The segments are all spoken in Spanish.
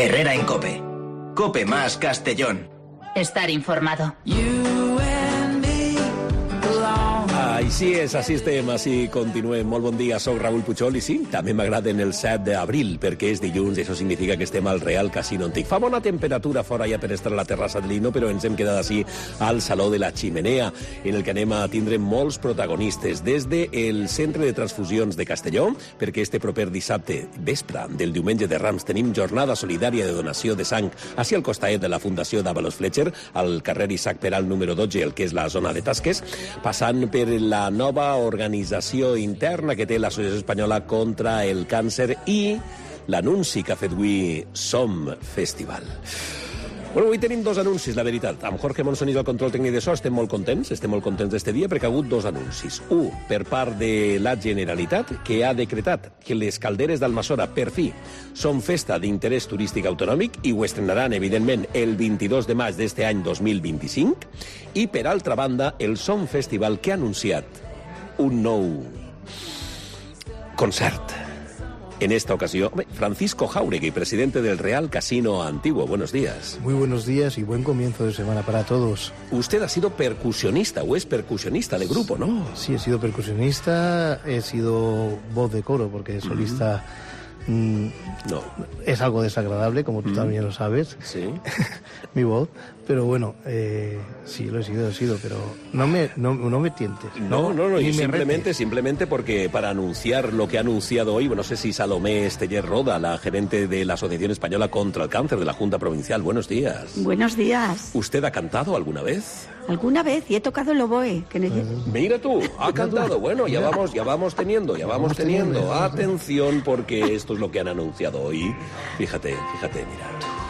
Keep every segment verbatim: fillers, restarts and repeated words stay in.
Herrera en COPE. COPE más Castellón. Estar informado. Així és, així estem, així continuem. Molt bon dia, soc Raül Puigol i sí, també m'agraden el set d'abril perquè és dilluns i això significa que estem al Real Casino Antic. Fa bona temperatura fora ja per estar a la terrassa de Lino, però ens hem quedat així al Saló de la Chimenea, en el que anem a tindre molts protagonistes. Des del Centre de Transfusions de Castelló, perquè este proper dissabte, vespre del diumenge de Rams, tenim jornada solidària de donació de sang així al costat de la Fundació d'Avalos Fletcher, al carrer Isaac Peral número dotze, el que és la zona de Tasques, passant per la nova organització interna que té l'Associació Espanyola contra el Càncer i l'anunci que ha fet avui Som Festival. Bueno, avui tenim dos anuncis, la veritat. Amb Jorge Monsonís al control tècnic de so estem molt contents, estem molt contents d'este dia perquè ha hagut dos anuncis. Un, per part de la Generalitat, que ha decretat que les calderes d'Almassora, per fi, són festa d'interès turístic autonòmic i ho estrenaran, evidentment, el vint-i-dos de maig d'este any dos mil vint-i-cinc. I, per altra banda, el Som Festival, que ha anunciat un nou concert. En esta ocasión, Francisco Jáuregui, presidente del Real Casino Antiguo. Buenos días. Muy buenos días y buen comienzo de semana para todos. Usted ha sido percusionista o es percusionista de grupo, ¿no? Sí, he sido percusionista, he sido voz de coro porque solista mm, no. es algo desagradable, como tú mm. también lo sabes. Sí. Mi voz. Pero bueno, eh, sí, lo he sido, lo he sido, pero no me, no, no me tientes. No, no, no, y simplemente, simplemente porque para anunciar lo que ha anunciado hoy, bueno, no sé si Salomé Esteller Roda, la gerente de la Asociación Española contra el Cáncer de la Junta Provincial. Buenos días. Buenos días. ¿Usted ha cantado alguna vez? Alguna vez, y he tocado el oboe. Que no... Mira tú, ha cantado. Bueno, ya vamos, ya vamos teniendo, ya vamos teniendo. Atención, porque esto es lo que han anunciado hoy. Fíjate, fíjate, mira.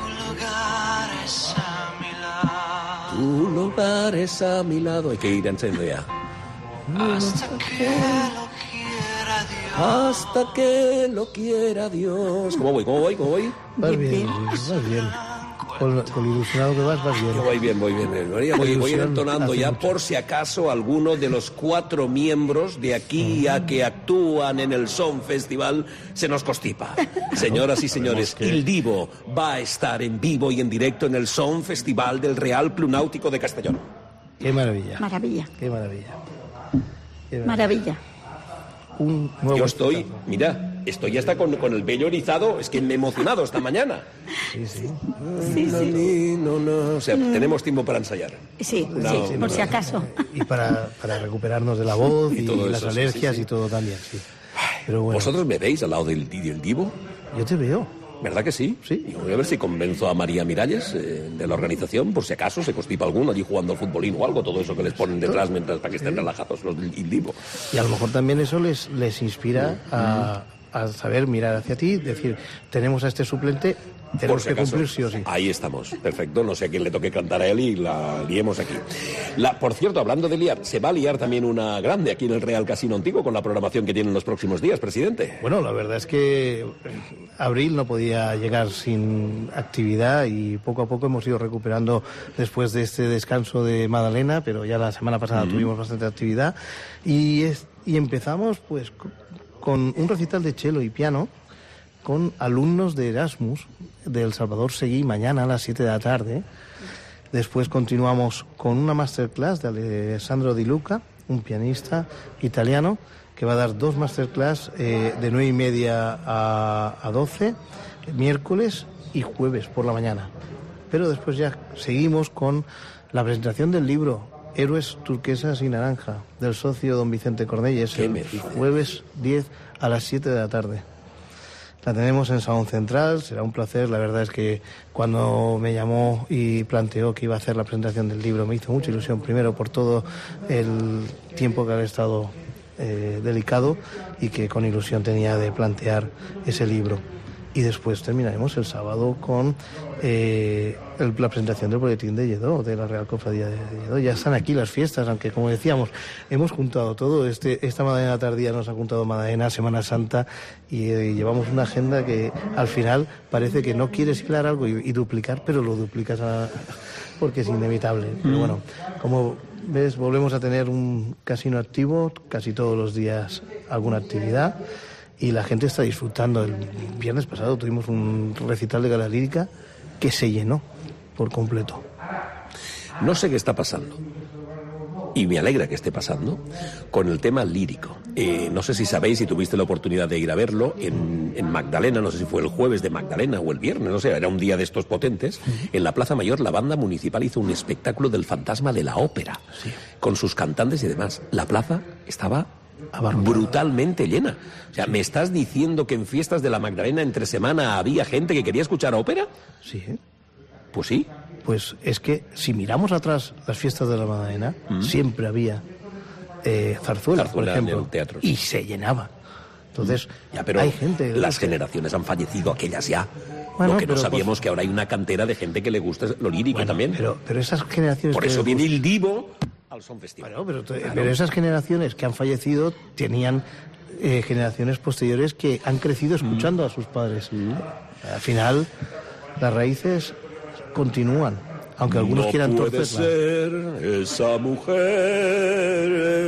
Tu lugar es a mi lado. Hay que ir encendiendo ya. Hasta que lo quiera Dios. Hasta que lo quiera Dios. ¿Cómo voy? ¿Cómo voy? ¿Cómo voy? Vas bien, vas bien. Con, con ilusionado que vas, vas bien. Voy bien, voy bien. Voy, voy, voy entonando ya mucho. Por si acaso alguno de los cuatro miembros de aquí a que actúan en el Som Festival se nos constipa. Señoras y señores, que... el Divo va a estar en vivo y en directo en el Som Festival del Real Club Náutico de Castellón. Qué maravilla. Maravilla. Qué maravilla. Qué maravilla. maravilla. Un nuevo Yo estoy, espectáculo. Mira, estoy hasta con, con el vello erizado, es que me he emocionado esta mañana. Sí, sí. sí, sí. No, no, o sea, mm. tenemos tiempo para ensayar. Sí, no, sí, no, por no, si acaso. Y para, para recuperarnos de la voz y, y todo las eso, alergias sí, sí. y todo también, sí. Pero bueno. ¿Vosotros me veis al lado del, del Divo? Yo te veo. ¿Verdad que sí? Sí. Y voy a ver si convenzo a María Miralles eh, de la organización, por si acaso se constipa alguno allí jugando al futbolín o algo, todo eso que les ponen detrás mientras para que estén sí. relajados los del Divo. Y a lo mejor también eso les, les inspira mm. a, a saber mirar hacia ti, decir, tenemos a este suplente, tenemos si que acaso, cumplir sí o sí. Ahí estamos, perfecto, no sé a quién le toque cantar a él y la liemos aquí. La, por cierto, hablando de liar, se va a liar también una grande aquí en el Real Casino Antiguo con la programación que tienen los próximos días, presidente. Bueno, la verdad es que abril no podía llegar sin actividad y poco a poco hemos ido recuperando después de este descanso de Madalena, pero ya la semana pasada mm. tuvimos bastante actividad y, es, y empezamos pues con un recital de cello y piano con alumnos de Erasmus del Salvador Seguí mañana a las siete de la tarde. Después continuamos con una masterclass de Alessandro Di Luca, un pianista italiano, que va a dar dos masterclass eh, de nueve y media a, a doce, miércoles y jueves por la mañana. Pero después ya seguimos con la presentación del libro Héroes Turquesas y Naranja, del socio don Vicente Cordelles, el jueves diez a las siete de la tarde. La tenemos en Salón Central, será un placer. La verdad es que cuando me llamó y planteó que iba a hacer la presentación del libro me hizo mucha ilusión, primero por todo el tiempo que había estado eh, delicado y que con ilusión tenía de plantear ese libro. Y después terminaremos el sábado con eh, el, la presentación del boletín de Lledó, de la Real Cofradía de Lledó. Ya están aquí las fiestas, aunque como decíamos, hemos juntado todo. Este, esta Madalena tardía nos ha juntado Madalena, Semana Santa, y, eh, llevamos una agenda que al final parece que no quieres hilar algo y, y duplicar, pero lo duplicas a, porque es inevitable. Mm. Pero bueno, como ves, volvemos a tener un casino activo, casi todos los días alguna actividad. y la gente está disfrutando. El viernes pasado tuvimos un recital de gala lírica que se llenó por completo. No sé qué está pasando, y me alegra que esté pasando, con el tema lírico. Eh, no sé si sabéis, si tuviste la oportunidad de ir a verlo, en, en Magdalena, no sé si fue el jueves de Magdalena o el viernes, no sé, era un día de estos potentes, en la Plaza Mayor la banda municipal hizo un espectáculo del fantasma de la ópera, sí, con sus cantantes y demás. La plaza estaba brutalmente llena. O sea, ¿me estás diciendo que en fiestas de la Magdalena entre semana había gente que quería escuchar ópera? Sí. Pues sí. Pues es que si miramos atrás las fiestas de la Magdalena, ¿Mm? siempre había eh, zarzuela, zarzuela, por ejemplo, en el teatro, y se llenaba. Entonces, ya, pero hay gente... Las que... generaciones han fallecido, aquellas ya. Bueno, lo que no pero, sabíamos pues, que ahora hay una cantera de gente que le gusta lo lírico bueno, también. Pero, pero esas generaciones... Por eso que... viene el divo al Son Festival. Bueno, pero, claro. pero esas generaciones que han fallecido tenían eh, generaciones posteriores que han crecido escuchando mm. a sus padres. Mm. Al final, las raíces continúan, aunque algunos no quieran puede torcerlas. Ser esa mujer.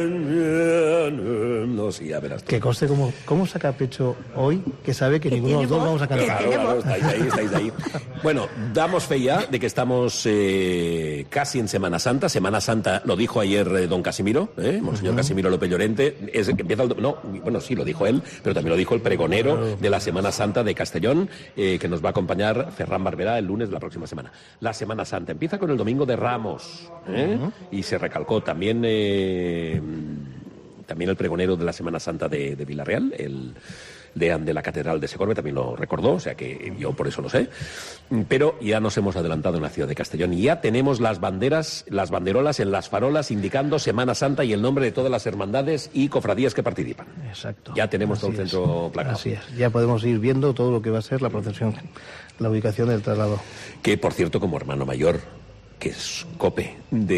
No, sí, ya verás. Que conste cómo, cómo saca pecho hoy, que sabe que ninguno de los dos vamos a cantar. Claro, claro, estáis ahí, estáis ahí. Bueno, damos fe ya de que estamos eh, casi en Semana Santa. Semana Santa, lo dijo ayer eh, don Casimiro, ¿eh? Monseñor uh-huh. Casimiro López Llorente. Es, empieza el, no, bueno, sí, lo dijo él, pero también lo dijo el pregonero claro. de la Semana Santa de Castellón, eh, que nos va a acompañar Ferran Barberá el lunes de la próxima semana. La Semana Santa empieza con el Domingo de Ramos, ¿eh? Uh-huh. Y se recalcó también... Eh, También el pregonero de la Semana Santa de, de Villarreal, el deán de la Catedral de Segorbe, también lo recordó, o sea que yo por eso lo sé. Pero ya nos hemos adelantado en la ciudad de Castellón y ya tenemos las banderas, las banderolas en las farolas indicando Semana Santa y el nombre de todas las hermandades y cofradías que participan. Exacto. Ya tenemos todo el centro placado. Así es. Ya podemos ir viendo todo lo que va a ser la procesión, la ubicación del traslado. Que, por cierto, como hermano mayor, que es COPE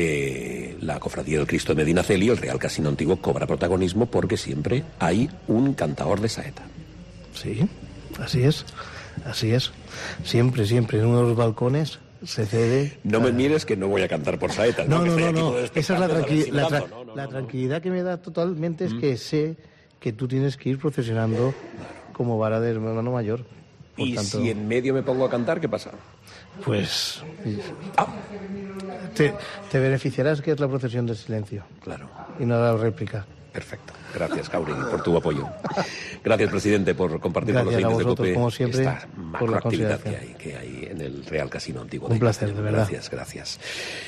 de la Cofradía del Cristo de Medinaceli, el Real Casino Antiguo cobra protagonismo porque siempre hay un cantador de saeta. Sí, así es, así es. Siempre, siempre en uno de los balcones se cede... No me mires que no voy a cantar por saetas. No, no, no, no, no. Esa es la, tranqui la, tra no, no, la no, tranquilidad no. que me da totalmente es mm. que sé que tú tienes que ir procesionando como vara de hermano mayor. Por y tanto, si en medio me pongo a cantar, ¿qué pasa? Pues... Ah. Te, te beneficiarás que es la procesión del silencio. Claro. Y no la réplica. Perfecto. Gracias, Jauregui, por tu apoyo. Gracias, presidente, por compartir Gracias con los oyentes de COPE como siempre, esta macroactividad que hay, que hay en el Real Casino Antiguo. Un placer, de verdad. Gracias, gracias.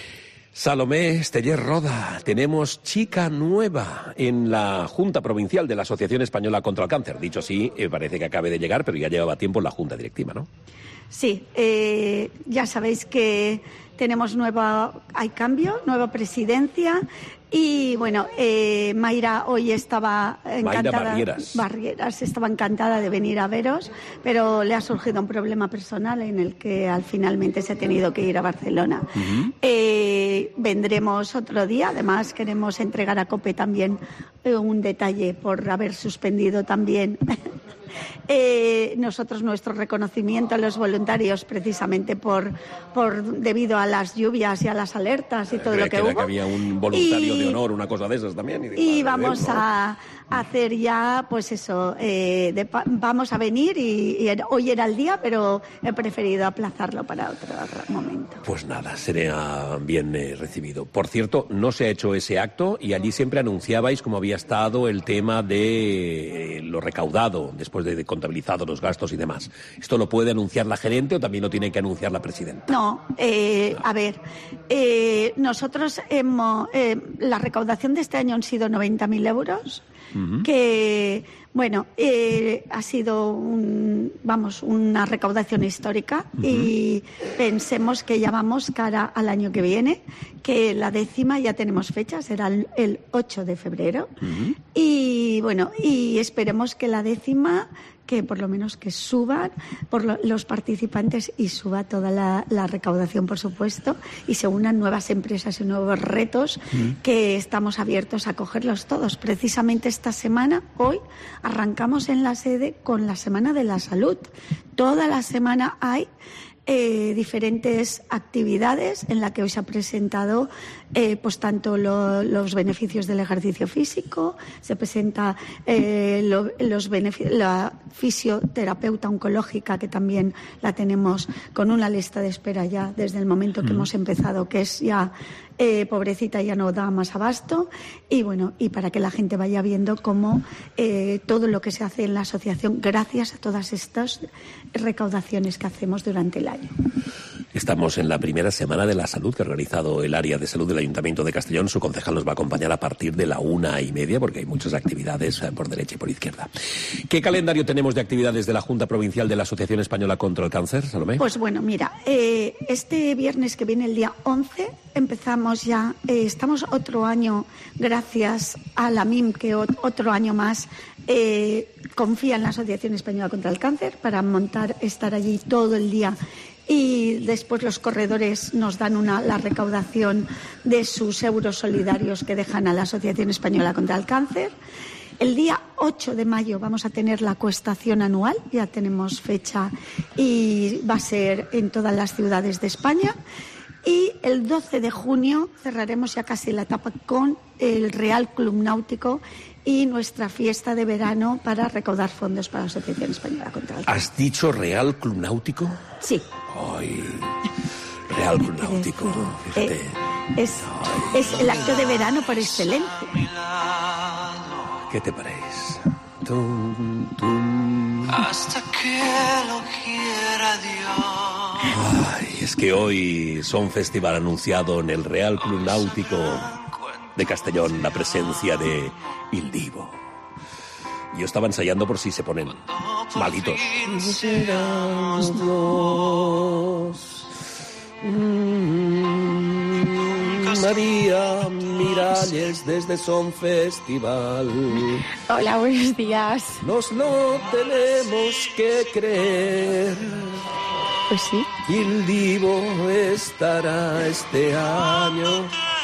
Salomé Esteller Roda, tenemos chica nueva en la Junta Provincial de la Asociación Española contra el Cáncer. Dicho así, eh, parece que acabe de llegar, pero ya llevaba tiempo en la Junta Directiva, ¿no? Sí, eh, ya sabéis que tenemos nueva, hay cambio, nueva presidencia y bueno, eh, Mayra hoy estaba encantada. Mayra Barrieras. Barrieras estaba encantada de venir a veros, pero le ha surgido un problema personal en el que al finalmente se ha tenido que ir a Barcelona. Uh-huh. eh, vendremos otro día, además queremos entregar a COPE también eh, un detalle por haber suspendido también Eh, nosotros nuestro reconocimiento a los voluntarios precisamente por, por debido a las lluvias y a las alertas y todo Creía lo que, que hubo. Que había un voluntario y, de honor, una cosa de esas también. Y, digo, y vamos Dios, ¿no? a hacer ya, pues eso, eh, de, vamos a venir y, y hoy era el día, pero he preferido aplazarlo para otro, otro momento. Pues nada, será bien eh, recibido. Por cierto, no se ha hecho ese acto y allí siempre anunciabais cómo había estado el tema de eh, lo recaudado después de, de contabilizado los gastos y demás. ¿Esto lo puede anunciar la gerente o también lo tiene que anunciar la presidenta? No, eh, a ver, eh, nosotros hemos, eh, la recaudación de este año han sido noventa mil euros. Uh-huh. Que, bueno, eh, ha sido un, vamos, una recaudación histórica. Uh-huh. Y pensemos que ya vamos cara al año que viene, que la décima ya tenemos fecha, será el, el ocho de febrero. Uh-huh. Y, bueno, y esperemos que la décima, que por lo menos que suban por lo, los participantes y suba toda la, la recaudación, por supuesto, y se unan nuevas empresas y nuevos retos mm. que estamos abiertos a cogerlos todos. Precisamente esta semana, hoy, arrancamos en la sede con la Semana de la Salud. Toda la semana hay eh, diferentes actividades en las que hoy se ha presentado eh, pues tanto lo, los beneficios del ejercicio físico, se presenta eh, lo, los beneficios, la fisioterapeuta oncológica, que también la tenemos con una lista de espera ya desde el momento que mm. hemos empezado, que es ya Eh, pobrecita, ya no da más abasto, y bueno, y para que la gente vaya viendo cómo eh, todo lo que se hace en la asociación gracias a todas estas recaudaciones que hacemos durante el año. Estamos en la primera semana de la salud que ha organizado el área de salud del Ayuntamiento de Castellón. Su concejal nos va a acompañar a partir de la una y media porque hay muchas actividades por derecha y por izquierda. ¿Qué calendario tenemos de actividades de la Junta Provincial de la Asociación Española contra el Cáncer, Salomé? Pues bueno, mira, eh, este viernes que viene, el día once, empezamos ya, eh, estamos otro año, gracias a la M I M, que otro año más eh, confía en la Asociación Española contra el Cáncer para montar, estar allí todo el día. Y después los corredores nos dan una, la recaudación de sus euros solidarios que dejan a la Asociación Española contra el Cáncer. El día ocho de mayo vamos a tener la coestación anual, ya tenemos fecha y va a ser en todas las ciudades de España. Y el doce de junio cerraremos ya casi la etapa con el Real Club Náutico y nuestra fiesta de verano para recaudar fondos para la Asociación Española contra el Cáncer. ¿Has dicho Real Club Náutico? Sí. Ay, Real Club Náutico, fíjate. Eh, es, es el acto de verano por excelencia. ¿Qué te parece? Tum, tum. Hasta que lo quiera Dios. Ay, es que hoy son festival anunciado en el Real Club Náutico de Castellón la presencia de Il Divo. Yo estaba ensayando por si se ponen malitos. María Miralles desde Son Festival. Hola, buenos días. Nos lo tenemos que creer. Pues sí. Il Divo estará este año.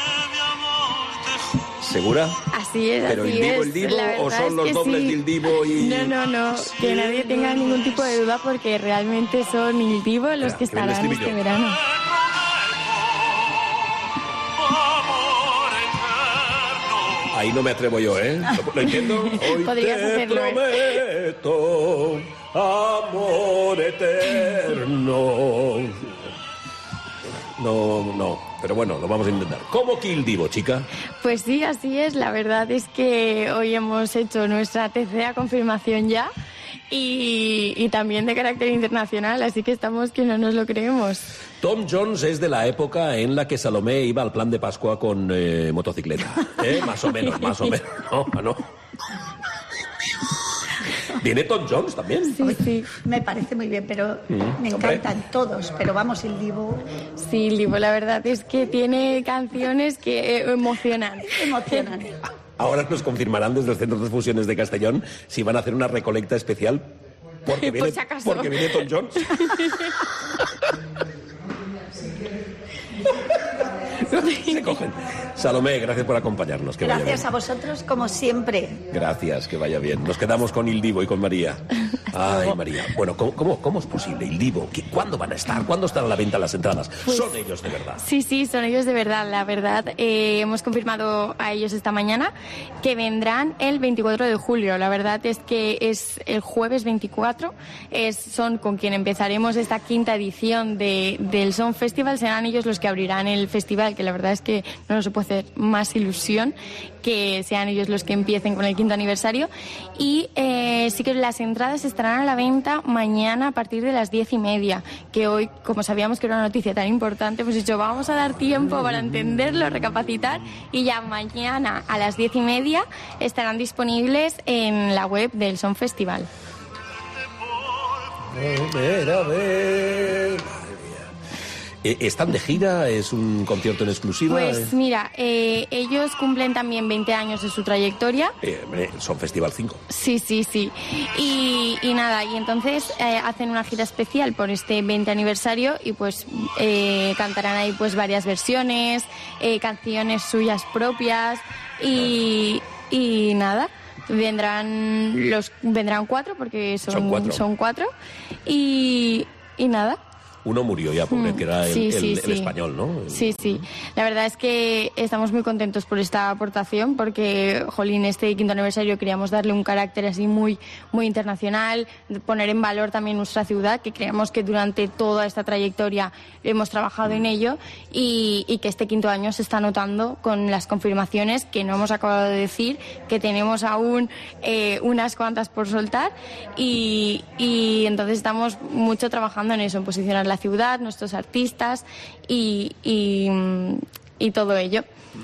¿Segura? Así es, ¿Pero así Il Divo, es. El Divo o son es los dobles sí. de Il Divo y...? No, no, no, que nadie tenga ningún tipo de duda porque realmente son Il Divo los Espera, que que viene estarán el este estribillo. verano. Ahí no me atrevo yo, ¿eh? ¿Lo, lo entiendo? Hoy Podrías te hacerlo, ¿eh? prometo amor eterno. No, no, pero bueno, lo vamos a intentar. ¿Cómo que Il Divo, chica? Pues sí, así es. La verdad es que hoy hemos hecho nuestra tercera confirmación ya y, y también de carácter internacional, así que estamos que no nos lo creemos. Tom Jones es de la época en la que Salomé iba al plan de Pascua con eh, motocicleta. ¿Eh? Más o menos, más o menos. No, no. ¿Viene Tom Jones también? Sí, sí. Me parece muy bien, pero Mm, me hombre. encantan todos. Pero vamos, Il Divo Sí, Il Divo, la verdad es que tiene canciones que eh, emocionan. emocionan. Ahora nos confirmarán desde el Centro de Fusiones de Castellón si van a hacer una recolecta especial porque Por viene, si acaso. porque viene Tom Jones. Se cogen. Salomé, gracias por acompañarnos. Que vaya Gracias bien. a vosotros, como siempre. Gracias, que vaya bien. Nos quedamos con Il Divo y con María. Ay, María. Bueno, ¿cómo, cómo, cómo es posible? Il Divo, ¿Qué- ¿cuándo van a estar? ¿Cuándo están a la venta las entradas? Pues- Son ellos de verdad. Sí, sí, son ellos de verdad. La verdad, eh, hemos confirmado a ellos esta mañana que vendrán el veinticuatro de julio. La verdad es que es el jueves veinticuatro. Es, son con quien empezaremos esta quinta edición de, del Son Festival. Serán ellos los que abrirán el festival, que la verdad es que no nos puede hacer más ilusión que sean ellos los que empiecen con el quinto aniversario. Y eh, sí que las entradas estarán a la venta mañana a partir de las diez y media, que hoy, como sabíamos que era una noticia tan importante, hemos dicho vamos a dar tiempo para entenderlo, recapacitar, y ya mañana a las diez y media estarán disponibles en la web del Son Festival. A ver, a ver. Eh, ¿Están de gira? ¿Es un concierto en exclusiva? Pues mira, eh, ellos cumplen también veinte años de su trayectoria. Eh, hombre, son Festival cinco. Sí, sí, sí. Y, y nada, y entonces eh, hacen una gira especial por este veinte aniversario y pues eh, cantarán ahí pues varias versiones, eh, canciones suyas propias y, y nada. Vendrán los vendrán cuatro porque son, Son cuatro. son cuatro. Y, y nada. Uno murió ya, pobre, Mm, que era el, sí, el- sí, el sí. español, ¿no? El- Sí, sí. La verdad es que estamos muy contentos por esta aportación porque, jolín, este quinto aniversario queríamos darle un carácter así muy, muy internacional, poner en valor también nuestra ciudad, que creemos que durante toda esta trayectoria hemos trabajado en ello y, y que este quinto año se está notando con las confirmaciones que no hemos acabado de decir, que tenemos aún eh, unas cuantas por soltar y, y entonces estamos mucho trabajando en eso, en posicionar la ciudad, nuestros artistas y, y, y todo ello.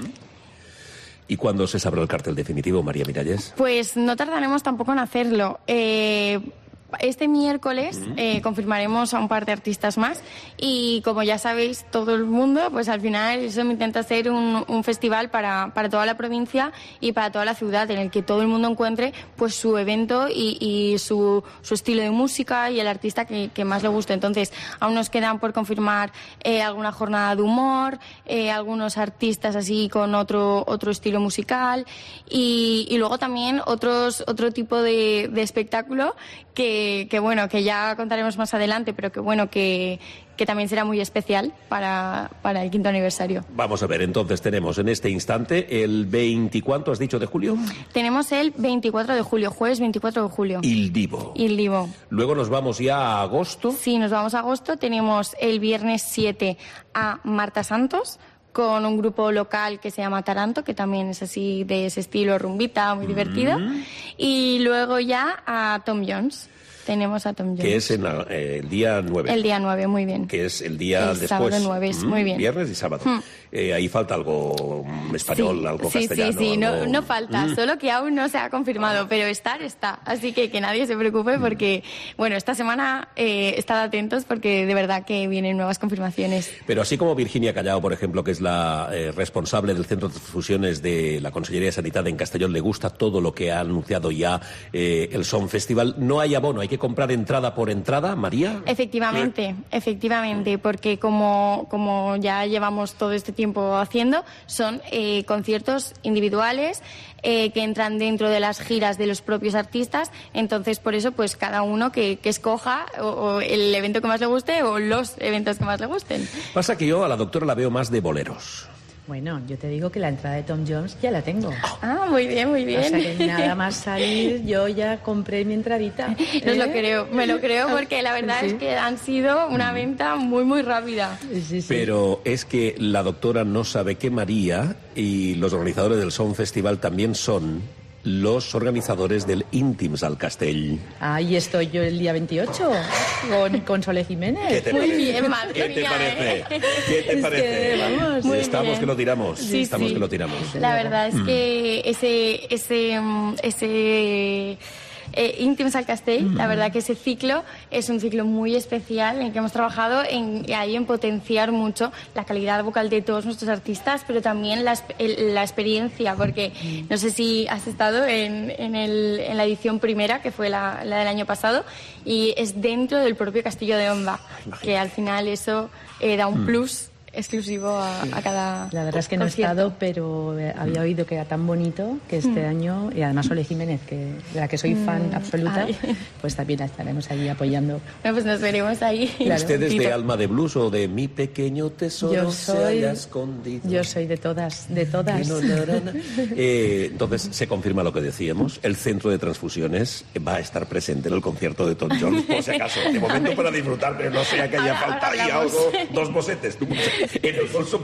¿Y cuándo se sabrá el cartel definitivo, María Miralles? Pues no tardaremos tampoco en hacerlo. Eh, Este miércoles eh, confirmaremos a un par de artistas más y como ya sabéis todo el mundo, pues al final eso me intenta hacer un, un festival para, para toda la provincia y para toda la ciudad en el que todo el mundo encuentre pues su evento y, y su, su estilo de música y el artista que, que más le guste. Entonces aún nos quedan por confirmar eh, alguna jornada de humor, eh, algunos artistas así con otro, otro estilo musical y, y luego también otros, otro tipo de, de espectáculo que, que bueno, que ya contaremos más adelante, pero que bueno, que, que también será muy especial para, para el quinto aniversario. Vamos a ver, entonces tenemos en este instante el veinte, ¿cuánto has dicho de julio? Tenemos el veinticuatro de julio, jueves veinticuatro de julio. Il Divo. Il Divo. Luego nos vamos ya a agosto. Sí, nos vamos a agosto. Tenemos el viernes siete a Marta Santos, con un grupo local que se llama Taranto, que también es así de ese estilo rumbita, muy divertido. Mm. Y luego ya a Tom Jones. Tenemos a Tom Jones. Que es en la- eh, el día nueve. El día nueve, muy bien. Que es el día El después. sábado nueve, es Mm, muy bien. Viernes y sábado. Mm. Eh, ahí falta algo mm, español, Sí, algo sí, castellano. Sí, sí, no, algo- no falta, Mm. solo que aún no se ha confirmado, pero estar está. Así que que nadie se preocupe porque, bueno, esta semana eh, estad atentos porque de verdad que vienen nuevas confirmaciones. Pero así como Virginia Callao, por ejemplo, que es la eh, responsable del Centro de Transfusiones de la Consellería de Sanidad en Castellón, le gusta todo lo que ha anunciado ya eh, el Son Festival. No hay abono, hay que comprar entrada por entrada, María. Efectivamente, efectivamente, porque como, como ya llevamos todo este tiempo haciendo, son eh, conciertos individuales eh, que entran dentro de las giras de los propios artistas, entonces por eso pues cada uno que, que escoja o, o el evento que más le guste o los eventos que más le gusten. Pasa que yo a la doctora la veo más de boleros. Bueno, yo te digo que la entrada de Tom Jones ya la tengo. Ah, muy bien, muy bien. O sea que nada más salir, yo ya compré mi entradita. No lo ¿Eh? creo, me lo creo porque la verdad Sí. es que han sido una venta muy, muy rápida. Sí, sí. Pero es que la doctora no sabe que María y los organizadores del Son Festival también son los organizadores del Íntims al Castell. Ahí estoy yo el día veintiocho con, con Sole Jiménez. te Muy parece? bien, madre ¿Qué te mía, parece? ¿eh? ¿Qué te Es parece? que, vamos, muy Estamos bien. que lo tiramos. Sí, Estamos sí. que lo tiramos. La verdad es que ese ese mm, ese eh, Íntims al Castell, la verdad que ese ciclo es un ciclo muy especial en el que hemos trabajado en, ahí en potenciar mucho la calidad vocal de todos nuestros artistas, pero también la, esp- el- la experiencia, porque no sé si has estado en, en, el- en la edición primera, que fue la, la del año pasado, y es dentro del propio Castillo de Onda, que al final eso eh, da un plus exclusivo a, a cada La verdad es que no he concierto. estado, pero eh, había oído que era tan bonito que este año, y además Sole Jiménez, que, de la que soy fan absoluta, ay. pues también la estaremos allí apoyando. Bueno, pues nos veremos ahí. Claro. ¿Ustedes de Tito. Alma de Blues o de Mi Pequeño Tesoro Yo se soy, haya escondido? yo soy de todas, de todas. No, no, no, no. Eh, entonces se confirma lo que decíamos. El Centro de Transfusiones va a estar presente en el concierto de Tom Jones, por si acaso. De momento para disfrutar, pero no sea que haya Ahora- falta ahí ahora hablamos. algo. Dos bocetes. tú, En el bolso.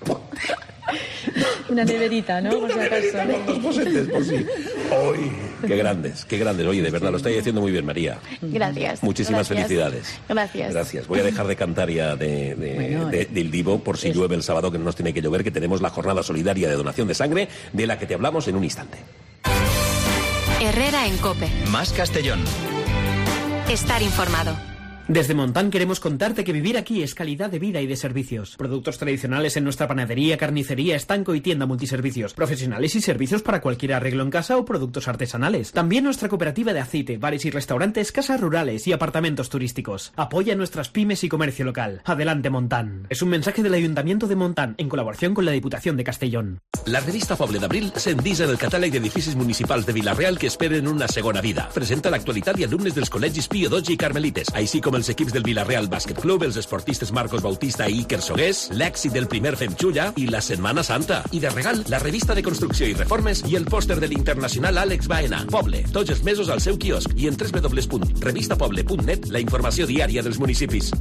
Una neverita, ¿no? Por si Una acaso. neverita con dos bocetes, por si. ¡Ay! ¡Qué grandes! ¡Qué grandes! Oye, de verdad, lo estáis haciendo muy bien, María. Gracias. Muchísimas gracias. felicidades. Gracias. Gracias. Voy a dejar de cantar ya de, de, Bueno, de- eh. del Divo por si Es- llueve el sábado, que no nos tiene que llover, que tenemos la jornada solidaria de donación de sangre, de la que te hablamos en un instante. Herrera en Cope. Más Castellón. Estar informado. Desde Montán queremos contarte que vivir aquí es calidad de vida y de servicios. Productos tradicionales en nuestra panadería, carnicería, estanco y tienda multiservicios. Profesionales y servicios para cualquier arreglo en casa o productos artesanales. También nuestra cooperativa de aceite, bares y restaurantes, casas rurales y apartamentos turísticos. Apoya nuestras pymes y comercio local. Adelante Montán. Es un mensaje del Ayuntamiento de Montán en colaboración con la Diputación de Castellón. La revista Poble d'Abril s'endisa en el catàleg d'edificis municipals de Vila-real que esperen una segona vida. Presenta l'actualitat i alumnes dels col·legis Pio dotze i Carmelites, així com el els equips del Villarreal Bàsquet Club, els esportistes Marcos Bautista i Iker Sogués, l'èxit del primer Fem Xulla i la Setmana Santa. I de regal, la revista de construcció i reformes i el pòster de l'internacional Àlex Baena. Poble, tots els mesos al seu quiosc i en w w w punt revista poble punt net la informació diària dels municipis.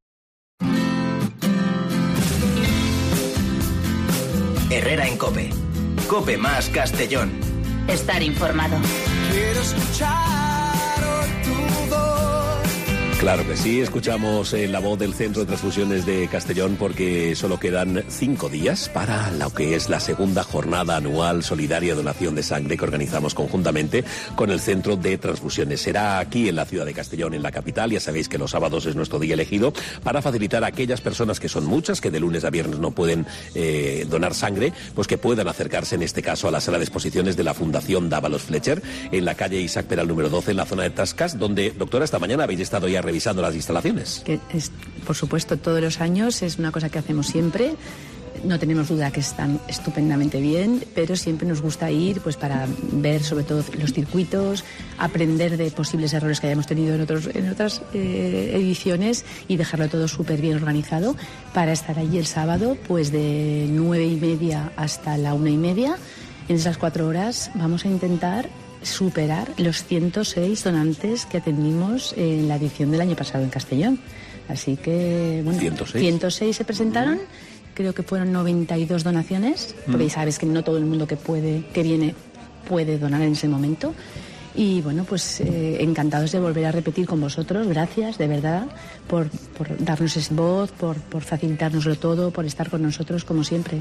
Herrera en COPE. COPE más Castellón. Estar informado. Quiero escuchar hoy tu voz. Claro que sí, escuchamos eh, la voz del Centro de Transfusiones de Castellón porque solo quedan cinco días para lo que es la segunda jornada anual solidaria de donación de sangre que organizamos conjuntamente con el Centro de Transfusiones. Será aquí en la ciudad de Castellón, en la capital. Ya sabéis que los sábados es nuestro día elegido para facilitar a aquellas personas que son muchas, que de lunes a viernes no pueden eh, donar sangre, pues que puedan acercarse en este caso a la sala de exposiciones de la Fundación Dávalos Fletcher en la calle Isaac Peral número doce en la zona de Tascas, donde, doctora, esta mañana habéis estado ya revisando las instalaciones. Que es, por supuesto, todos los años es una cosa que hacemos siempre. No tenemos duda que están estupendamente bien, pero siempre nos gusta ir pues para ver sobre todo los circuitos, aprender de posibles errores que hayamos tenido en, otros, en otras eh, ediciones y dejarlo todo súper bien organizado para estar allí el sábado pues de nueve y media hasta la una y media. En esas cuatro horas vamos a intentar superar los ciento seis donantes que atendimos en la edición del año pasado en Castellón. Así que, bueno, ciento seis, ciento seis se presentaron, creo que fueron noventa y dos donaciones, porque ya sabes que no todo el mundo que puede, que viene, puede donar en ese momento. Y bueno, pues eh, encantados de volver a repetir con vosotros. Gracias, de verdad, por, por darnos esa voz, por, por facilitárnoslo todo, por estar con nosotros como siempre.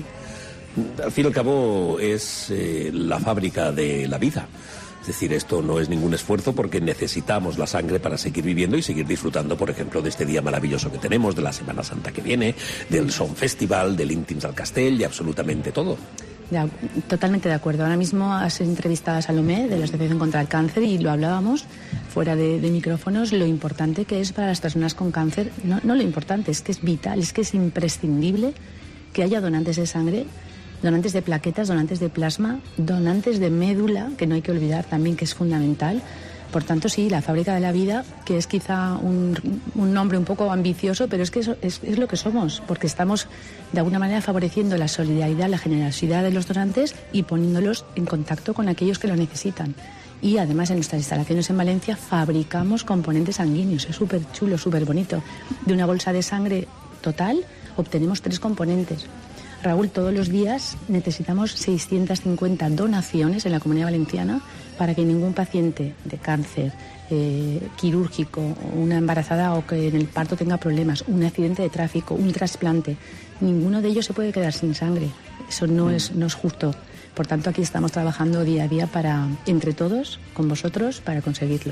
Al fin y al cabo es eh, la fábrica de la vida. Es decir, esto no es ningún esfuerzo porque necesitamos la sangre para seguir viviendo y seguir disfrutando, por ejemplo, de este día maravilloso que tenemos, de la Semana Santa que viene, del Son Festival, del Íntims al Castell y absolutamente todo. Ya, totalmente de acuerdo. Ahora mismo has entrevistado a Salomé de la Asociación contra el Cáncer y lo hablábamos fuera de, de micrófonos, lo importante que es para las personas con cáncer. No, no lo importante, es que es vital, es que es imprescindible que haya donantes de sangre, donantes de plaquetas, donantes de plasma, donantes de médula, que no hay que olvidar también que es fundamental. Por tanto, sí, la fábrica de la vida, que es quizá un, un nombre un poco ambicioso, pero es que eso es, es lo que somos, porque estamos de alguna manera favoreciendo la solidaridad, la generosidad de los donantes y poniéndolos en contacto con aquellos que lo necesitan. Y además en nuestras instalaciones en Valencia fabricamos componentes sanguíneos, es súper chulo, súper bonito. De una bolsa de sangre total obtenemos tres componentes. Raúl, todos los días necesitamos seiscientas cincuenta donaciones en la Comunidad Valenciana para que ningún paciente de cáncer, eh, quirúrgico, una embarazada o que en el parto tenga problemas, un accidente de tráfico, un trasplante, ninguno de ellos se puede quedar sin sangre. Eso no es, no es justo. Por tanto, aquí estamos trabajando día a día para, entre todos, con vosotros, para conseguirlo.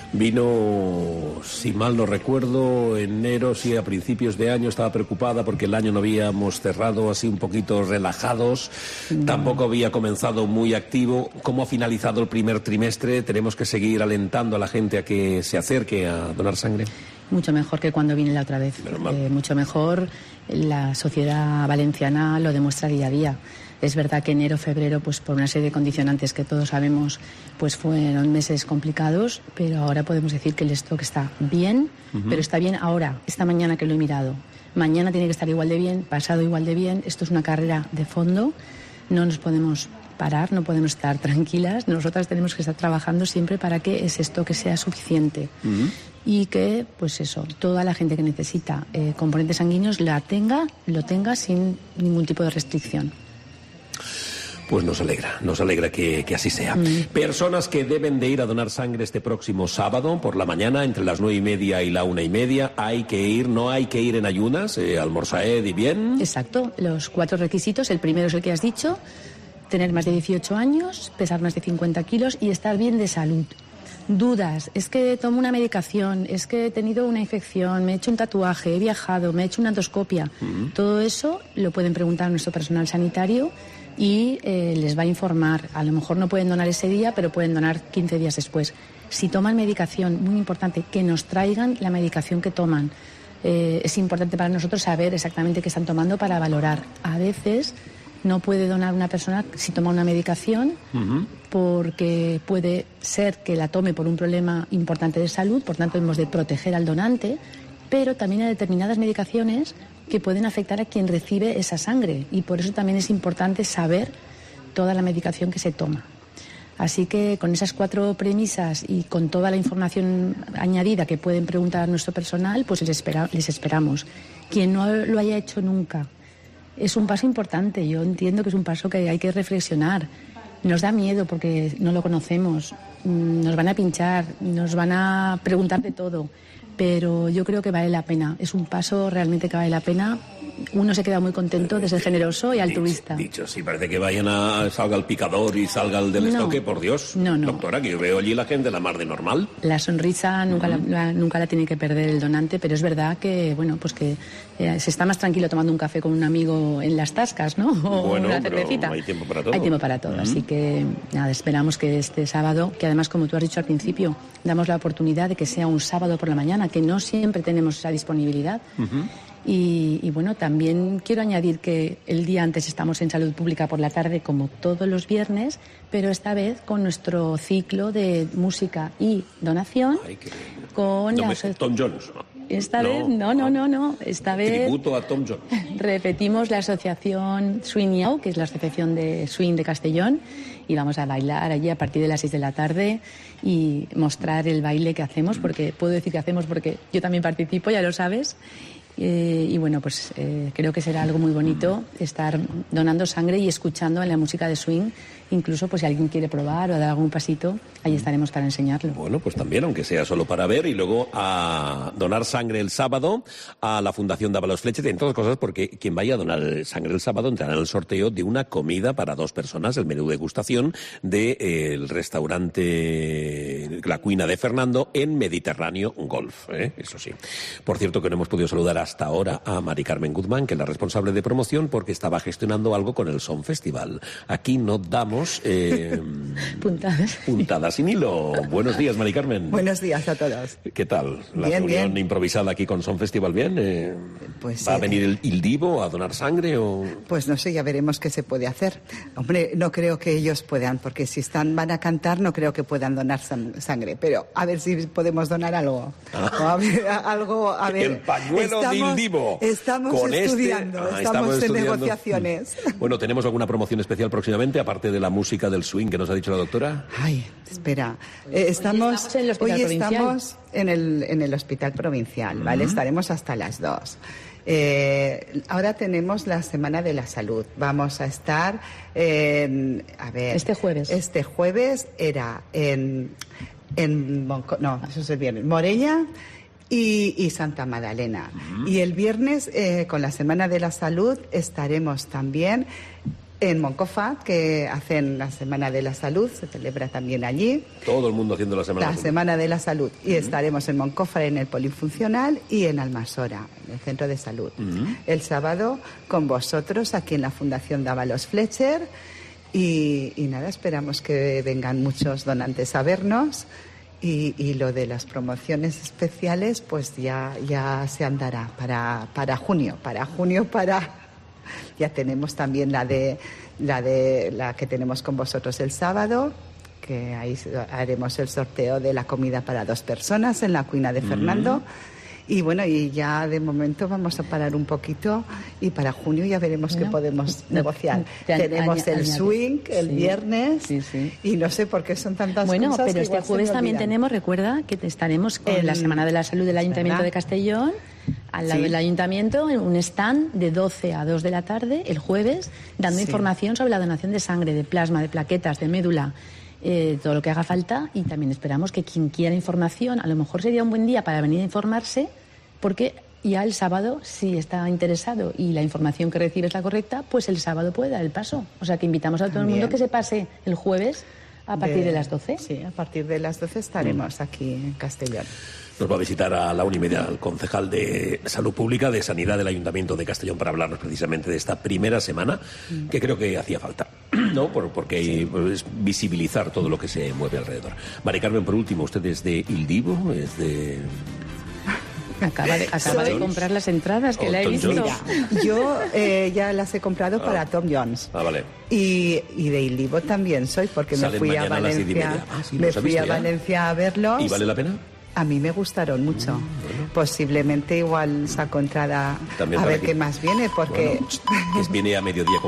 Vino, si mal no recuerdo, enero, sí, a principios de año, estaba preocupada porque el año no habíamos cerrado así un poquito relajados, no. Tampoco había comenzado muy activo. ¿Cómo ha finalizado el primer trimestre? ¿Tenemos que seguir alentando a la gente a que se acerque a donar sangre? Mucho mejor que cuando vine la otra vez. Eh, mucho mejor. La sociedad valenciana lo demuestra día a día. Es verdad que enero, febrero, pues por una serie de condicionantes que todos sabemos, pues fueron meses complicados, pero ahora podemos decir que el stock está bien, uh-huh. Pero está bien ahora, esta mañana que lo he mirado. Mañana tiene que estar igual de bien, pasado igual de bien. Esto es una carrera de fondo, no nos podemos parar, no podemos estar tranquilas. Nosotras tenemos que estar trabajando siempre para que ese stock sea suficiente. Uh-huh. Y que, pues eso, toda la gente que necesita eh, componentes sanguíneos la tenga, lo tenga sin ningún tipo de restricción. Pues nos alegra, nos alegra que, que así sea. Mm. Personas que deben de ir a donar sangre este próximo sábado por la mañana, entre las nueve y media y la una y media, hay que ir, no hay que ir en ayunas, eh, almorzaed y bien. Exacto, los cuatro requisitos, el primero es el que has dicho, tener más de dieciocho años, pesar más de cincuenta kilos y estar bien de salud. Dudas, es que tomo una medicación, es que he tenido una infección, me he hecho un tatuaje, he viajado, me he hecho una endoscopia. Mm. Todo eso lo pueden preguntar a nuestro personal sanitario y eh, les va a informar. A lo mejor no pueden donar ese día, pero pueden donar quince días después. Si toman medicación, muy importante, que nos traigan la medicación que toman. Eh, es importante para nosotros saber exactamente qué están tomando para valorar. A veces No puede donar una persona si toma una medicación, uh-huh. porque puede ser que la tome por un problema importante de salud, por tanto hemos de proteger al donante, pero también hay determinadas medicaciones que pueden afectar a quien recibe esa sangre y por eso también es importante saber toda la medicación que se toma. Así que con esas cuatro premisas y con toda la información añadida que pueden preguntar a nuestro personal, pues les, espera, les esperamos. Quien no lo haya hecho nunca, es un paso importante. Yo entiendo que es un paso que hay que reflexionar. Nos da miedo porque no lo conocemos. Nos van a pinchar, nos van a preguntar de todo. Pero yo creo que vale la pena. Es un paso realmente que vale la pena. Uno se queda muy contento de ser generoso y altruista. Dicho, dicho sí, parece que vayan a... salga el picador y salga el del no, estoque, por Dios. No, no. Doctora, que yo veo allí la gente la mar de normal. La sonrisa nunca, uh-huh. la, la, nunca la tiene que perder el donante, pero es verdad que, bueno, pues que eh, se está más tranquilo tomando un café con un amigo en las tascas, ¿no? O bueno, una cervecita. Pero hay tiempo para todo. Hay tiempo para todo, uh-huh. así que nada, esperamos que este sábado, que además, como tú has dicho al principio, damos la oportunidad de que sea un sábado por la mañana, que no siempre tenemos esa disponibilidad. Uh-huh. Y, y bueno, también quiero añadir que el día antes estamos en Salud Pública por la tarde, como todos los viernes, pero esta vez con nuestro ciclo de música y donación. Ay, qué... con no, la... me... Tom Jones. Esta no, vez, no, no, no, no. Esta vez tributo a Tom Jones. Repetimos la asociación Swing Yao, que es la asociación de swing de Castellón, y vamos a bailar allí a partir de las seis de la tarde y mostrar el baile que hacemos, porque puedo decir que hacemos porque yo también participo, ya lo sabes. Eh, y bueno, pues eh, creo que será algo muy bonito estar donando sangre y escuchando en la música de swing. Incluso pues si alguien quiere probar o dar algún pasito, ahí estaremos para enseñarlo. Bueno, pues también, aunque sea solo para ver, y luego a donar sangre el sábado a la Fundación Dávalos Fletcher, entre otras cosas porque quien vaya a donar sangre el sábado entrará en el sorteo de una comida para dos personas, el menú degustación del de, eh, restaurante La Cuina de Fernando en Mediterráneo Golf, ¿eh? Eso sí. Por cierto, que no hemos podido saludar hasta ahora a Mari Carmen Guzmán, que es la responsable de promoción, porque estaba gestionando algo con el Son Festival. Aquí no damos Eh, puntadas. Puntadas sin hilo. Buenos días, Mari Carmen. Buenos días a todos. ¿Qué tal? La bien, reunión bien. improvisada aquí con Son Festival, ¿bien? Eh, pues, ¿Va eh, a venir el, el Divo a donar sangre o...? Pues no sé, ya veremos qué se puede hacer. Hombre, no creo que ellos puedan, porque si están van a cantar no creo que puedan donar sangre, pero a ver si podemos donar algo. Ah. A ver, algo, a ver. El pañuelo estamos, del Divo. Estamos con estudiando, este... ah, estamos, estamos en estudiando. negociaciones. Bueno, ¿tenemos alguna promoción especial próximamente, aparte de la música del swing que nos ha dicho la doctora? Ay, espera. Eh, estamos, hoy estamos en el hospital hoy provincial. estamos en el, en el hospital provincial, ¿vale? Uh-huh. Estaremos hasta las dos. Eh, ahora tenemos la Semana de la Salud. Vamos a estar, eh, a ver... Este jueves. Este jueves era en... en Monco, no, eso es el viernes. Morella... Y, y Santa Magdalena. Uh-huh. Y el viernes, eh, con la Semana de la Salud, estaremos también en Moncofa, que hacen la Semana de la Salud, se celebra también allí. Todo el mundo haciendo la Semana La de la Semana de la Salud. Y uh-huh. estaremos en Moncofa, en el Polifuncional, y en Almasora, en el Centro de Salud. Uh-huh. El sábado, con vosotros, aquí en la Fundación Dávalos Fletcher. Y, y nada, esperamos que vengan muchos donantes a vernos. Y, y lo de las promociones especiales, pues ya, ya se andará para, para junio. Para junio, para... Ya tenemos también la de, la de la que tenemos con vosotros el sábado, que ahí haremos el sorteo de la comida para dos personas en la Cuina de Fernando. Mm. Y bueno, y ya de momento vamos a parar un poquito y para junio ya veremos bueno, qué podemos no, negociar. Te, Tenemos añ- el añade. swing el sí, viernes sí, sí. y no sé por qué son tantas bueno, cosas. Bueno, pero este jueves también tenemos, recuerda, que estaremos con el, la Semana de la Salud del Ayuntamiento ¿verdad? de Castellón, al lado sí. del Ayuntamiento, en un stand de doce a dos de la tarde, el jueves, dando sí. información sobre la donación de sangre, de plasma, de plaquetas, de médula. Eh, todo lo que haga falta, y también esperamos que quien quiera información, a lo mejor sería un buen día para venir a informarse, porque ya el sábado, si está interesado y la información que recibe es la correcta, pues el sábado puede dar el paso. O sea que invitamos a todo también. el mundo que se pase el jueves a partir de, de las doce. Sí, a partir de las doce estaremos mm. aquí en Castellón. Nos va a visitar a la una y media el concejal de Salud Pública, de Sanidad del Ayuntamiento de Castellón, para hablarnos precisamente de esta primera semana, mm. que creo que hacía falta, ¿no? Por, porque sí. es visibilizar todo lo que se mueve alrededor. Mari Carmen, por último, ¿usted es de Il Divo? ¿Es de...? Acaba de, acaba de comprar las entradas, que Oh, la he Tom visto. Jones. Mira, yo eh, ya las he comprado Ah. para Tom Jones. Ah, vale. Y, y de Illivo también soy, porque me Salen fui a mañana a las diez y Valencia, media. Ah, sí, me ¿los ha fui visto a ya? Valencia a verlos. ¿Y vale la pena? A mí me gustaron mucho. Posiblemente igual saco entrada También a para ver que- qué más viene, porque Bueno, es- viene a mediodía